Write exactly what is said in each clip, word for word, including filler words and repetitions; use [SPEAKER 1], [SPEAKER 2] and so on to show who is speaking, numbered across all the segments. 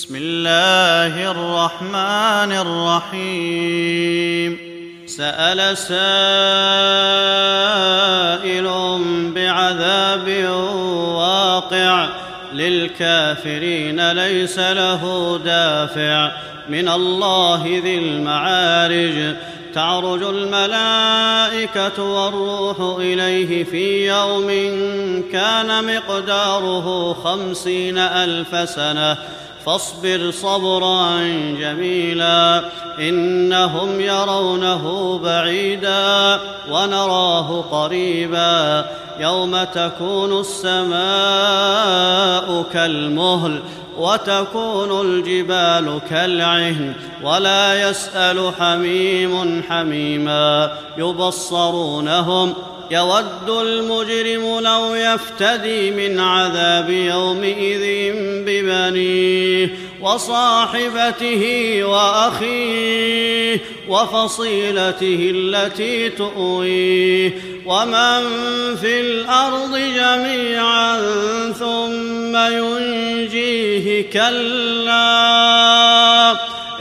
[SPEAKER 1] بسم الله الرحمن الرحيم سأل سائل بعذاب واقع للكافرين ليس له دافع من الله ذي المعارج تعرج الملائكة والروح إليه في يوم كان مقداره خمسين ألف سنة فاصبر صبرا جميلا إنهم يرونه بعيدا ونراه قريبا يوم تكون السماء كالمهل وتكون الجبال كالعهن ولا يسأل حميم حميما يبصرونهم يود المجرم لو يفتدي من عذاب يومئذ ببنيه وصاحبته وأخيه وفصيلته التي تؤويه ومن في الأرض جميعا ثم ينجيه كلا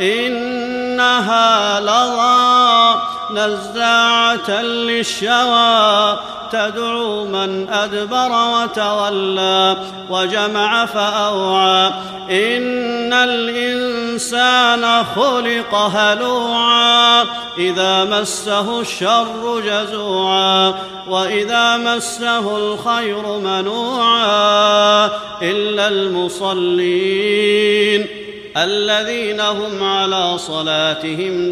[SPEAKER 1] إنها لظى نزاعة للشوى تدعو من أدبر وتولى وجمع فأوعى إن الإنسان خلق هلوعا إذا مسه الشر جزوعا وإذا مسه الخير منوعا إلا المصلين الذين هم على صلاتهم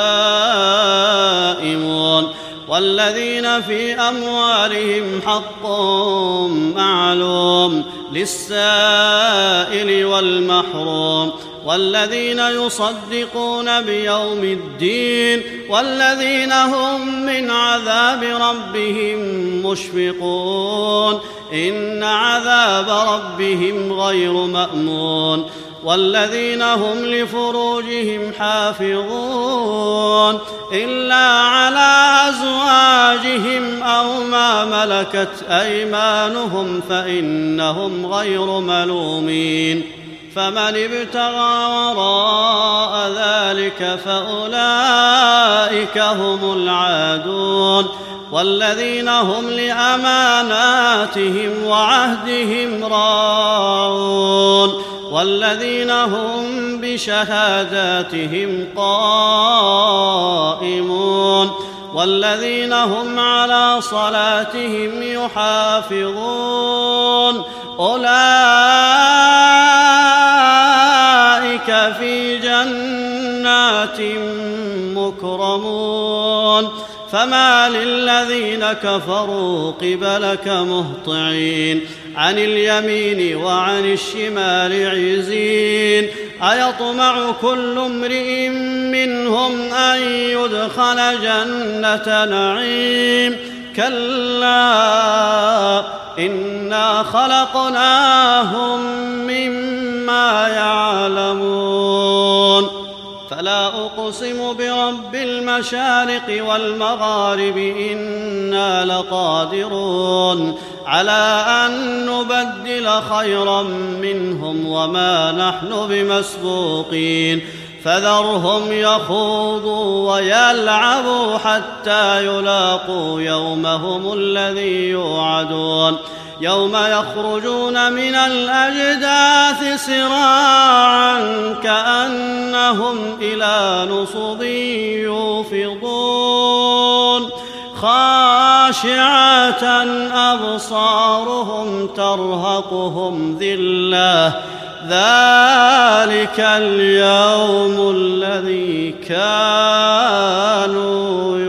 [SPEAKER 1] دائمون والذين في أموالهم حق معلوم للسائل والمحروم والذين يصدقون بيوم الدين والذين هم من عذاب ربهم مشفقون إن عذاب ربهم غير مأمون والذين هم لفروجهم حافظون إلا على أزواجهم أو ما ملكت أيمانهم فإنهم غير ملومين فمن ابتغى وراء ذلك فأولئك هم العادون والذين هم لأماناتهم وعهدهم راعون والذين هم بشهاداتهم قائمون والذين هم على صلاتهم يحافظون أولئك في جنات مكرمون فما للذين كفروا قبلك مهطعين عن اليمين وعن الشمال عزين أيطمع كل امرئ منهم أن يدخل جنة نعيم كلا إنا خلقناهم مما يعلمون فلا أقسم برب المشارق والمغارب إنا لقادرون على أن نبدل خيرا منهم وما نحن بمسبوقين فذرهم يخوضوا ويلعبوا حتى يلاقوا يومهم الذي يوعدون يوم يخرجون من الأجداث سراعا كأنهم إلى نصب يوفضون خاشعة أبصارهم ترهقهم ذلة ذلك اليوم الذي كانوا